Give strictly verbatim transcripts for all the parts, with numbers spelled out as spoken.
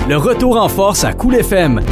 Le retour en force à Cool F M.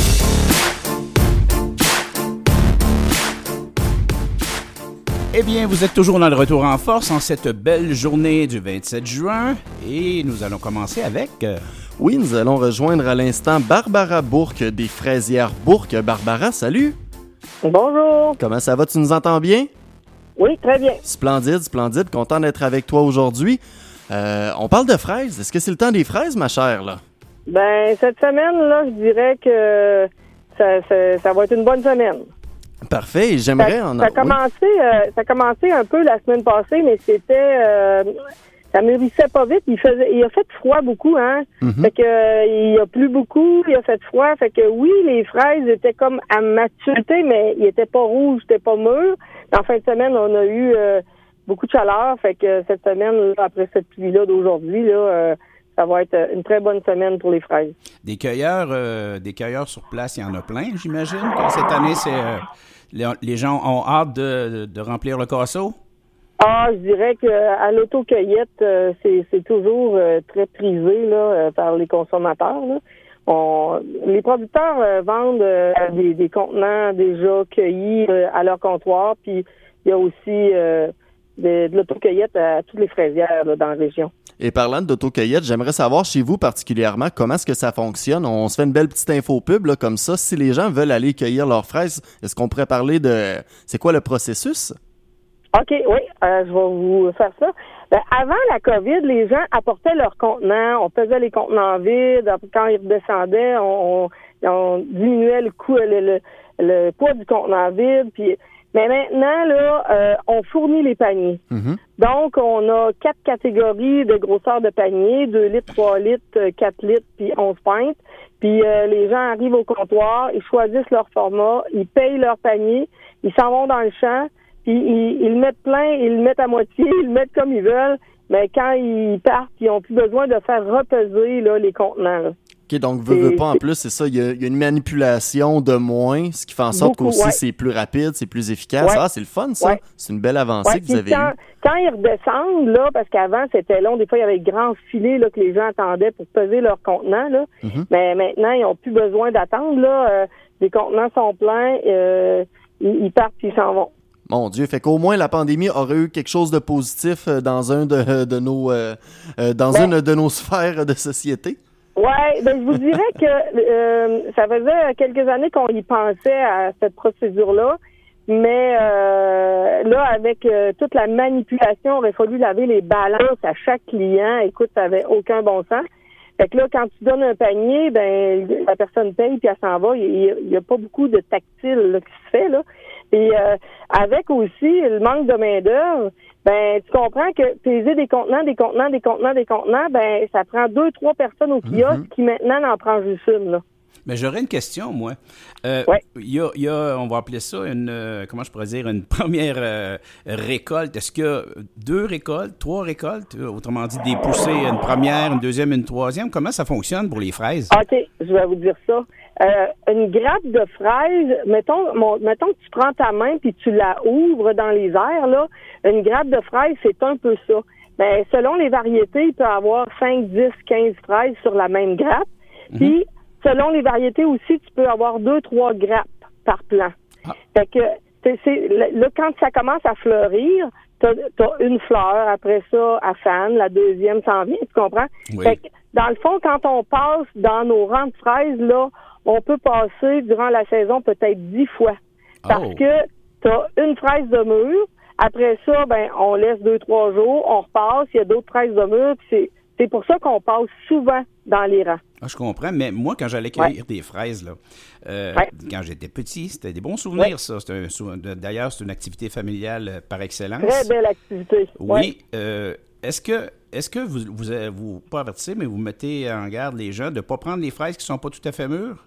Eh bien, vous êtes toujours dans le retour en force en cette belle journée du vingt-sept juin et nous allons commencer avec... Euh... Oui, nous allons rejoindre à l'instant Barbara Bourque des Fraisières Bourque. Barbara, salut! Bonjour! Comment ça va? Tu nous entends bien? Oui, très bien. Splendide, splendide. Content d'être avec toi aujourd'hui. Euh, on parle de fraises. Est-ce que c'est le temps des fraises, ma chère, là? Ben, cette semaine, là, je dirais que ça, ça, ça va être une bonne semaine. Parfait, j'aimerais ça, en... Ça a, commencé, oui. euh, ça a commencé un peu la semaine passée, mais c'était... Euh, ça mûrissait pas vite. Il faisait, il a fait froid beaucoup, hein. Mm-hmm. Fait que euh, il a plu beaucoup, il a fait froid. Fait que oui, les fraises étaient comme à maturité, mais ils étaient pas rouges, ils étaient pas mûrs. En fin de semaine, on a eu euh, beaucoup de chaleur. Fait que cette semaine, là, après cette pluie-là d'aujourd'hui, là, euh, ça va être une très bonne semaine pour les fraises. Des cueilleurs, euh, des cueilleurs sur place, il y en a plein, j'imagine. Que cette année, c'est euh, les, les gens ont hâte de, de remplir le casseau. Ah, je dirais que à l'autocueillette, euh, c'est, c'est toujours euh, très prisé là euh, par les consommateurs. Là. On, les producteurs euh, vendent euh, des, des contenants déjà cueillis euh, à leur comptoir, puis il y a aussi euh, de, de l'autocueillette à toutes les fraisières là, dans la région. Et parlant d'autocueillette, j'aimerais savoir chez vous particulièrement comment est-ce que ça fonctionne. On se fait une belle petite info pub là, comme ça. Si les gens veulent aller cueillir leurs fraises, est-ce qu'on pourrait parler de... C'est quoi le processus? OK, oui, euh, je vais vous faire ça. Ben, avant la COVID, les gens apportaient leurs contenants, on faisait les contenants vides, quand ils redescendaient, on, on, on diminuait le coût, le, le, le poids du contenant vide, puis mais maintenant, là, euh, on fournit les paniers. Mm-hmm. Donc, on a quatre catégories de grosseur de panier, deux litres, trois litres, quatre litres, puis onze pintes. Puis euh, les gens arrivent au comptoir, ils choisissent leur format, ils payent leur panier, ils s'en vont dans le champ, puis ils, ils le mettent plein, ils le mettent à moitié, ils le mettent comme ils veulent, mais quand ils partent, ils n'ont plus besoin de faire repeser là, les contenants. Là. OK, donc, veux, veux pas, en plus, c'est ça, il y, y a une manipulation de moins, ce qui fait en sorte Beaucoup, qu'aussi ouais. c'est plus rapide, c'est plus efficace. Ouais. Ah, c'est le fun, ça. Ouais. C'est une belle avancée ouais, que vous avez quand, eue. Quand ils redescendent, là, parce qu'avant, c'était long, des fois, il y avait de grands filets là, que les gens attendaient pour peser leur contenant, là. Mm-hmm. Mais maintenant, ils n'ont plus besoin d'attendre, là. Euh, les contenants sont pleins, euh, ils, ils partent puis ils s'en vont. Mon Dieu, fait qu'au moins la pandémie aurait eu quelque chose de positif dans un de, de nos euh, dans ben, une de nos sphères de société. Ouais, ben je vous dirais que euh, ça faisait quelques années qu'on y pensait à cette procédure-là, mais euh, là avec euh, toute la manipulation, il aurait fallu laver les balances à chaque client. Écoute, ça avait aucun bon sens. Fait que là, quand tu donnes un panier, ben la personne paye puis elle s'en va. Il n'y a, a pas beaucoup de tactile là, qui se fait là. Et euh, avec aussi le manque de main-d'œuvre, ben tu comprends que peser des contenants, des contenants, des contenants, des contenants, ben ça prend deux, trois personnes au kiosque mm-hmm. qui maintenant n'en prend juste une, là. Mais j'aurais une question, moi. Euh, ouais. Il y a, il y a, on va appeler ça une, euh, comment je pourrais dire, une première euh, récolte. Est-ce qu'il y a deux récoltes, trois récoltes, autrement dit des poussées, une première, une deuxième, une troisième? Comment ça fonctionne pour les fraises? OK, je vais vous dire ça. Euh, une grappe de fraises, mettons, mon, mettons que tu prends ta main puis tu la ouvres dans les airs, là, une grappe de fraises, c'est un peu ça. Mais selon les variétés, il peut y avoir cinq, dix, quinze fraises sur la même grappe. Puis, mm-hmm. selon les variétés aussi, tu peux avoir deux, trois grappes par plant. Ah. Fait que, c'est, c'est, là, quand ça commence à fleurir, t'as, t'as une fleur, après ça, à fan, la deuxième s'en vient, tu comprends? Oui. Fait que, dans le fond, quand on passe dans nos rangs de fraises, là, on peut passer durant la saison peut-être dix fois. Parce oh. que t'as une fraise de mûr, après ça, ben, on laisse deux, trois jours, on repasse, il y a d'autres fraises de mûr, puis c'est, c'est pour ça qu'on passe souvent dans les rangs. Ah, je comprends, mais moi, quand j'allais cueillir ouais. des fraises, là, euh, ouais. quand j'étais petit, c'était des bons souvenirs, ouais. ça. C'était un, d'ailleurs, c'est une activité familiale par excellence. Très belle activité. Oui. Ouais. Euh, est-ce que, est-ce que vous, vous, vous, pas avertissez, mais vous mettez en garde les gens de ne pas prendre les fraises qui ne sont pas tout à fait mûres?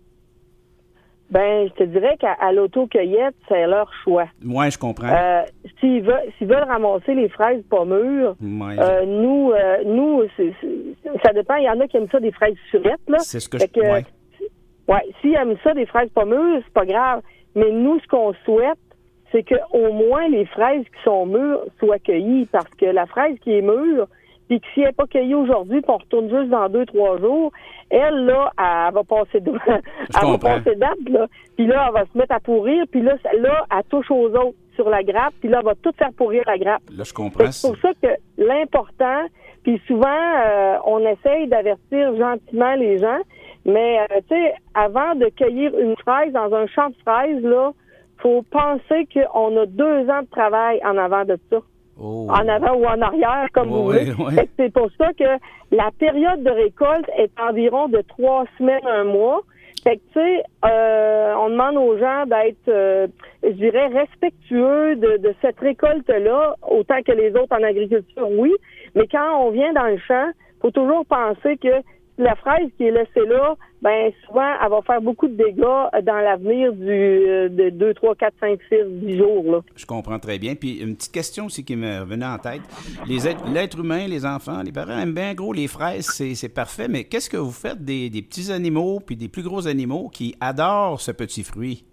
Ben, je te dirais qu'à à l'autocueillette, c'est leur choix. Oui, je comprends. Euh, s'ils veulent, s'ils veulent ramasser les fraises pas mûres, ouais. euh, nous, euh, nous, c'est, c'est, ça dépend. Il y en a qui aiment ça des fraises surettes, là. C'est ce que fait je... que, ouais. ouais, s'ils aiment ça des fraises pas mûres, c'est pas grave. Mais nous, ce qu'on souhaite, c'est que au moins les fraises qui sont mûres soient cueillies, parce que la fraise qui est mûre, puis que si elle n'est pas cueillie aujourd'hui, puis on retourne juste dans deux, trois jours, elle, là, elle va passer de, elle va passer date, là. Puis là, elle va se mettre à pourrir, puis là, là, elle touche aux autres sur la grappe, puis là, elle va tout faire pourrir la grappe. Là, je comprends. C'est pour ça que l'important, puis souvent, euh, on essaye d'avertir gentiment les gens, mais, euh, tu sais, avant de cueillir une fraise dans un champ de fraises, là, faut penser qu'on a deux ans de travail en avant de ça. Oh. En avant ou en arrière, comme oh, vous voulez. Oui, oui. C'est pour ça que la période de récolte est environ de trois semaines à un mois. Fait que, tu sais, euh, on demande aux gens d'être, euh, je dirais, respectueux de, de cette récolte-là, autant que les autres en agriculture, oui. Mais quand on vient dans le champ, faut toujours penser que la fraise qui est laissée là, ben souvent, elle va faire beaucoup de dégâts dans l'avenir du euh, de deux, trois, quatre, cinq, six, dix jours. Là. Je comprends très bien. Puis une petite question aussi qui me revenait en tête. Les êtres, l'être humain, les enfants, les parents aiment bien gros les fraises, c'est, c'est parfait. Mais qu'est-ce que vous faites des, des petits animaux puis des plus gros animaux qui adorent ce petit fruit?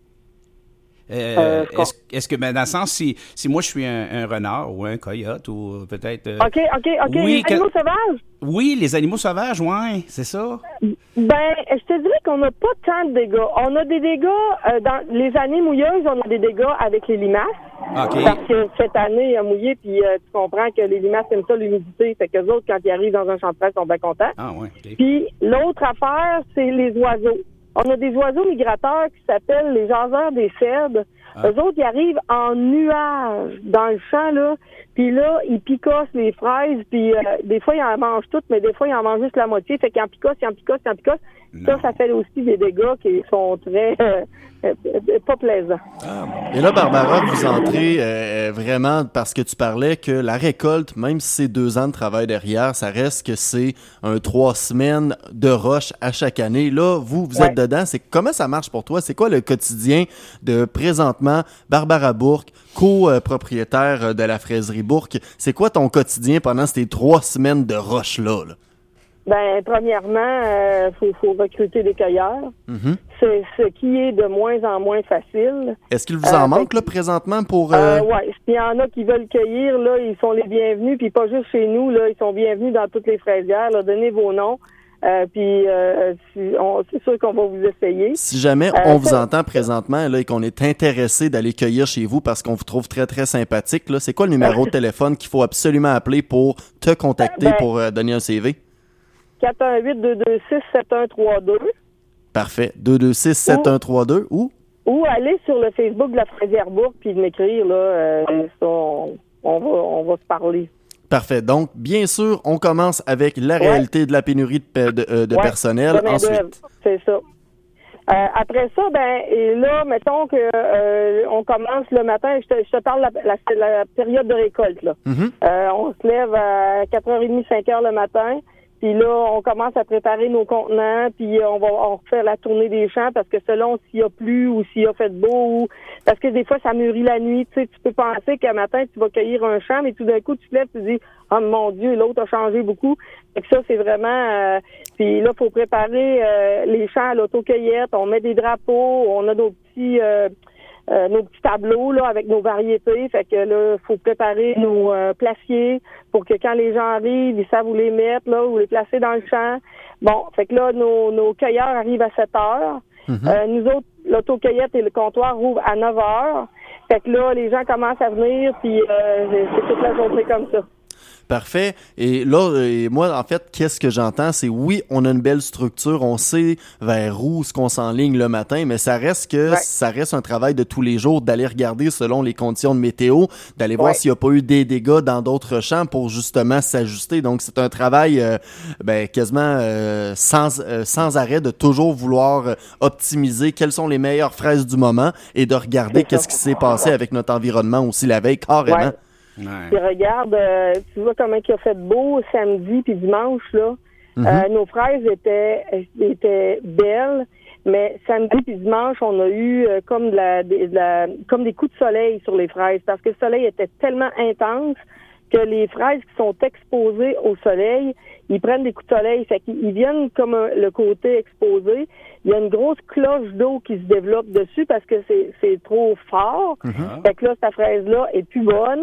Euh, euh, est-ce, est-ce que, ben, dans le sens, si, si moi je suis un, un renard ou un coyote ou peut-être... Euh, OK, OK, OK. Oui, les animaux que, sauvages? Oui, les animaux sauvages, oui, c'est ça. Ben, je te dirais qu'on n'a pas tant de dégâts. On a des dégâts, euh, dans les années mouilleuses, on a des dégâts avec les limaces. Okay. Parce que cette année, il a mouillé, puis euh, tu comprends que les limaces aiment ça, l'humidité. Fait qu'eux autres, quand ils arrivent dans un champ de fraise, ils sont bien contents. Ah, ouais, okay. Puis l'autre affaire, c'est les oiseaux. On a des oiseaux migrateurs qui s'appellent les jaseurs des cèdres. Ah. Eux autres, ils arrivent en nuage dans le champ, là. Puis là, ils picossent les fraises, puis euh, des fois, ils en mangent toutes, mais des fois, ils en mangent juste la moitié. Fait qu'ils en picossent, ils en picossent, ils en picossent. Non. Ça, ça fait aussi des dégâts qui sont très... Euh, euh, pas plaisants. Ah, bon. Et là, Barbara, vous entrez euh, vraiment parce que tu parlais que la récolte, même si c'est deux ans de travail derrière, ça reste que c'est un trois semaines de roche à chaque année. Là, vous, vous êtes ouais. dedans. C'est, comment ça marche pour toi? C'est quoi le quotidien de présentement Barbara Bourque, copropriétaire de la fraiserie Bourque? C'est quoi ton quotidien pendant ces trois semaines de roche-là? Là? Ben, premièrement, euh, faut, faut recruter des cueilleurs. Mm-hmm. C'est ce qui est de moins en moins facile. Est-ce qu'il vous en euh, manque, là, présentement, pour... Euh... Euh, oui, s'il y en a qui veulent cueillir, là, ils sont les bienvenus, puis pas juste chez nous, là, ils sont bienvenus dans toutes les fraisières, là, donnez vos noms, euh, puis euh, si, on, c'est sûr qu'on va vous essayer. Si jamais on euh, vous entend présentement, là, et qu'on est intéressé d'aller cueillir chez vous parce qu'on vous trouve très, très sympathique, là, c'est quoi le numéro de téléphone qu'il faut absolument appeler pour te contacter, ben, pour euh, donner un C V? quatre un huit, deux deux six, sept un trois deux. Parfait. deux deux six, sept un trois deux. Ou? Ou aller sur le Facebook de la Fraisière Bourque puis de m'écrire, là. Euh, ça, on, on, va, on va se parler. Parfait. Donc, bien sûr, on commence avec la ouais. réalité de la pénurie de, de, de, de ouais, personnel. De Ensuite. C'est ça. Euh, après ça, ben, et là, mettons que euh, on commence le matin, je te, je te parle de la, la, la période de récolte, là. Mm-hmm. Euh, on se lève à quatre heures trente, cinq heures le matin. Puis là, on commence à préparer nos contenants, puis on va on refaire la tournée des champs parce que selon s'il y a plu ou s'il a fait beau, ou parce que des fois, ça mûrit la nuit. Tu sais, tu peux penser qu'un matin, tu vas cueillir un champ, mais tout d'un coup, tu te lèves, tu te dis « Oh mon Dieu, l'autre a changé beaucoup. » Fait que ça, c'est vraiment... Euh, puis là, il faut préparer euh, les champs à l'autocueillette. On met des drapeaux, on a nos petits... Euh, Euh, nos petits tableaux là avec nos variétés, fait que là faut préparer nos euh, placiers pour que quand les gens arrivent, ils savent où les mettre là, où les placer dans le champ. Bon, fait que là nos, nos cueilleurs arrivent à sept heures. Mm-hmm. Euh, nous autres, l'autocueillette et le comptoir ouvrent à neuf heures. Fait que là les gens commencent à venir, puis euh, c'est toute la journée comme ça. Parfait. Et là, et moi, en fait, qu'est-ce que j'entends? C'est oui, on a une belle structure, on sait vers où ce qu'on s'enligne le matin, mais ça reste que ouais. ça reste un travail de tous les jours d'aller regarder selon les conditions de météo, d'aller voir ouais. s'il n'y a pas eu des dégâts dans d'autres champs pour justement s'ajuster. Donc, c'est un travail euh, ben, quasiment euh, sans, euh, sans arrêt de toujours vouloir euh, optimiser quelles sont les meilleures fraises du moment et de regarder qu'est-ce qui s'est passé avec notre environnement aussi la veille, carrément. Ouais. Ouais. Puis regarde, euh, tu vois comment il a fait beau samedi puis dimanche, là. Mm-hmm. Euh, nos fraises étaient étaient belles, mais samedi puis dimanche, on a eu euh, comme de la, de la comme des coups de soleil sur les fraises parce que le soleil était tellement intense que les fraises qui sont exposées au soleil, ils prennent des coups de soleil, fait qu'ils viennent comme un, le côté exposé. Il y a une grosse cloche d'eau qui se développe dessus parce que c'est c'est trop fort. Mm-hmm. Fait que là, cette fraise-là est plus bonne.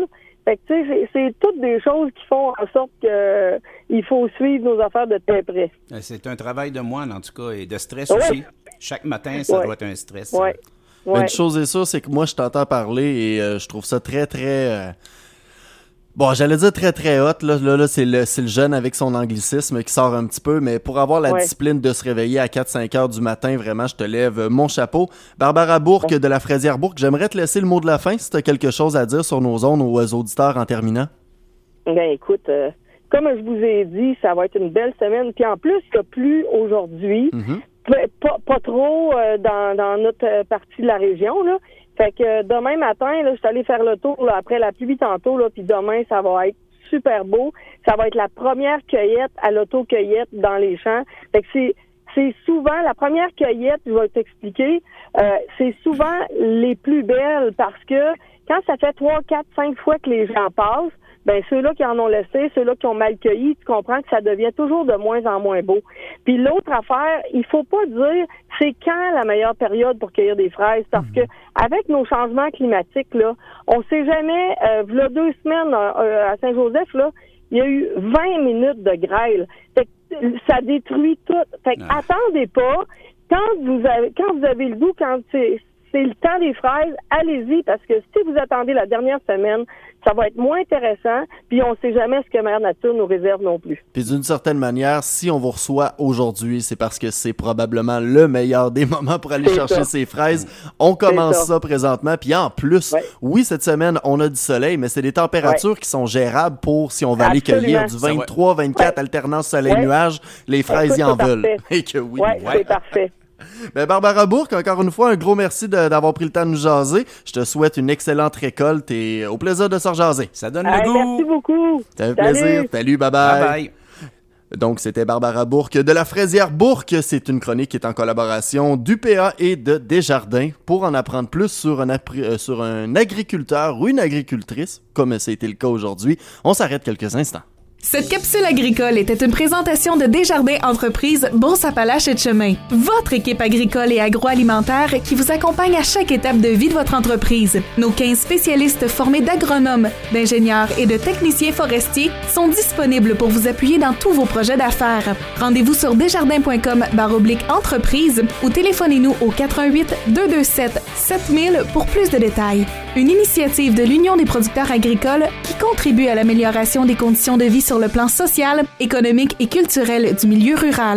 Fait que, tu sais, c'est, c'est toutes des choses qui font en sorte que euh, il faut suivre nos affaires de très près. C'est un travail de moine, en tout cas, et de stress ouais. aussi. Chaque matin, ça ouais. doit être un stress. Ouais. Ouais. Une chose est sûre, c'est que moi, je t'entends parler et euh, je trouve ça très, très... Euh... Bon, j'allais dire très, très hot. Là, là, là c'est, le, c'est le jeune avec son anglicisme qui sort un petit peu, mais pour avoir la ouais. discipline de se réveiller à quatre cinq heures du matin, vraiment, je te lève mon chapeau. Barbara Bourque ouais. de la Fraisière Bourque, j'aimerais te laisser le mot de la fin si tu as quelque chose à dire sur nos ondes aux auditeurs en terminant. Ben écoute, euh, comme je vous ai dit, ça va être une belle semaine. Puis en plus, il n'y a plus aujourd'hui... Mm-hmm. Pas, pas trop euh, dans, dans notre partie de la région, là. Fait que euh, demain matin, là, je suis allée faire le tour là, après la pluie tantôt, là, puis demain, ça va être super beau. Ça va être la première cueillette à l'auto-cueillette dans les champs. Fait que c'est, c'est souvent, la première cueillette, je vais t'expliquer, euh, c'est souvent les plus belles parce que quand ça fait trois, quatre, cinq fois que les gens passent, ben ceux-là qui en ont laissé, ceux-là qui ont mal cueilli, tu comprends que ça devient toujours de moins en moins beau. Puis l'autre affaire, il faut pas dire c'est quand la meilleure période pour cueillir des fraises, parce que avec nos changements climatiques, là, on sait jamais, euh, v'là deux semaines euh, à Saint-Joseph, là, il y a eu vingt minutes de grêle. Fait que ça détruit tout. Fait que ah. attendez pas. Quand vous avez quand vous avez le goût, quand c'est c'est le temps des fraises, allez-y, parce que si vous attendez la dernière semaine, ça va être moins intéressant, puis on ne sait jamais ce que Mère Nature nous réserve non plus. Puis d'une certaine manière, si on vous reçoit aujourd'hui, c'est parce que c'est probablement le meilleur des moments pour aller c'est chercher ça. Ces fraises. On commence ça. ça présentement, puis en plus, ouais. oui, cette semaine, on a du soleil, mais c'est des températures ouais. qui sont gérables pour si on va Absolument. Aller cueillir du vingt-trois vingt-quatre, ouais. alternance soleil-nuage, ouais. les fraises y en veulent. Et que oui. Ouais, ouais. C'est parfait. Ben Barbara Bourque, encore une fois, un gros merci de, d'avoir pris le temps de nous jaser. Je te souhaite une excellente récolte et au plaisir de se rejaser. Ça donne hey, le goût. Merci beaucoup. Ça fait plaisir. Salut, bye bye. Bye bye. Donc, c'était Barbara Bourque de la Fraisière Bourque. C'est une chronique qui est en collaboration d'U P A et de Desjardins. Pour en apprendre plus sur un, appri- euh, sur un agriculteur ou une agricultrice, comme ça a été le cas aujourd'hui, on s'arrête quelques instants. Cette capsule agricole était une présentation de Desjardins Entreprises, Beauce-Appalaches et de Chemin. Votre équipe agricole et agroalimentaire qui vous accompagne à chaque étape de vie de votre entreprise. Nos quinze spécialistes formés d'agronomes, d'ingénieurs et de techniciens forestiers sont disponibles pour vous appuyer dans tous vos projets d'affaires. Rendez-vous sur desjardins.com barre oblique entreprise ou téléphonez-nous au quatre un huit deux deux sept sept mille pour plus de détails. Une initiative de l'Union des producteurs agricoles qui contribue à l'amélioration des conditions de vie sur le plan social, économique et culturel du milieu rural.